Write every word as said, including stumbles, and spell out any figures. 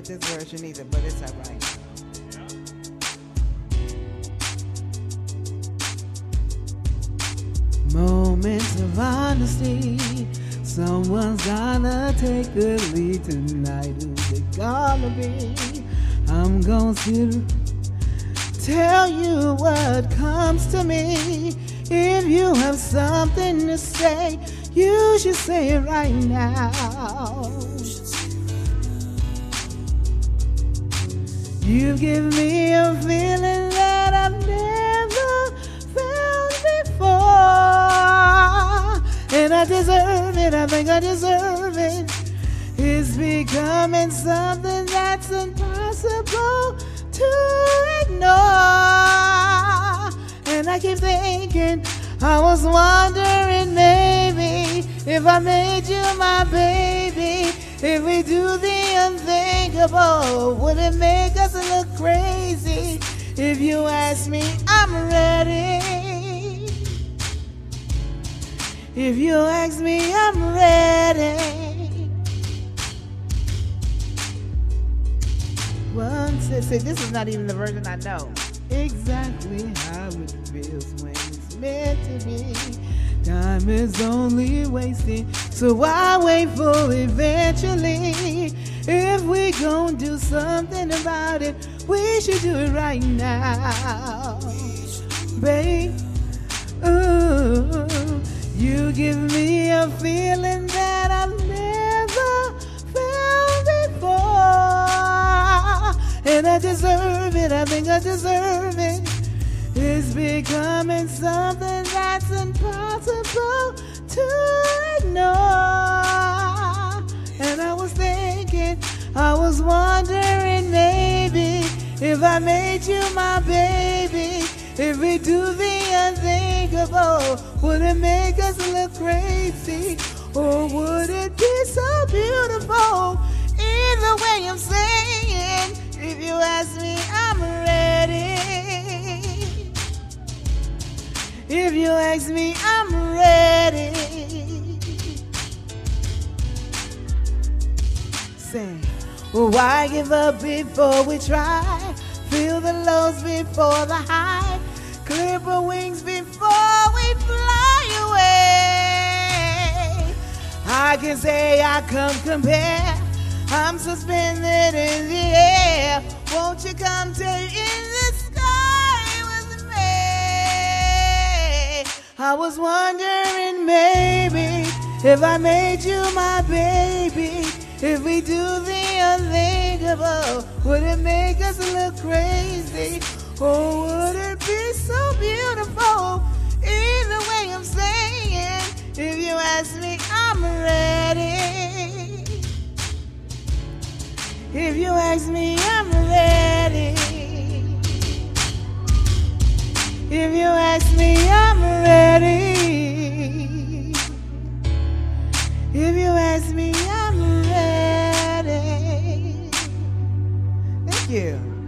like this version either, but it's alright. Moments of honesty. Someone's gonna take the lead tonight. Who's it gonna be? I'm gonna sit, tell you what comes to me. If you have something to say, you should say it right now. You give me a feeling that I've never felt before, and I deserve it, I think I deserve it. It's becoming something that's impossible to ignore. And I keep thinking, I was wondering maybe if I made you my baby, if we do the unthinkable, would it make us look crazy? If you ask me, I'm ready. If you ask me, I'm ready. Once I say, this is not even the version I know. Exactly how it feels when it's meant to be. Time is only wasting, so I wait for eventually. If we gon' do something about it, we should do it right now, babe. Ooh, you give me a feeling that I've never felt before, and I deserve it, I think I deserve it. It's becoming something that's impossible to ignore. And I was thinking, I was wondering maybe if I made you my baby, if we do the unthinkable, would it make us look crazy? Or would it be so beautiful? Either way I'm saying, if you ask me, I'm ready. If you ask me, I'm ready. Say, well, why give up before we try? Feel the lows before the high. Clip our wings before we fly away. I can say I come compare. I'm suspended in the air. Won't you come take in the sky with me? I was wondering maybe if I made you my baby, if we do the unthinkable, would it make us look crazy? Or would it be so beautiful? Either way I'm saying, if you ask me, I'm ready. If you ask me, I'm ready. If you ask me, I'm ready. If you ask me, I'm ready. Thank you.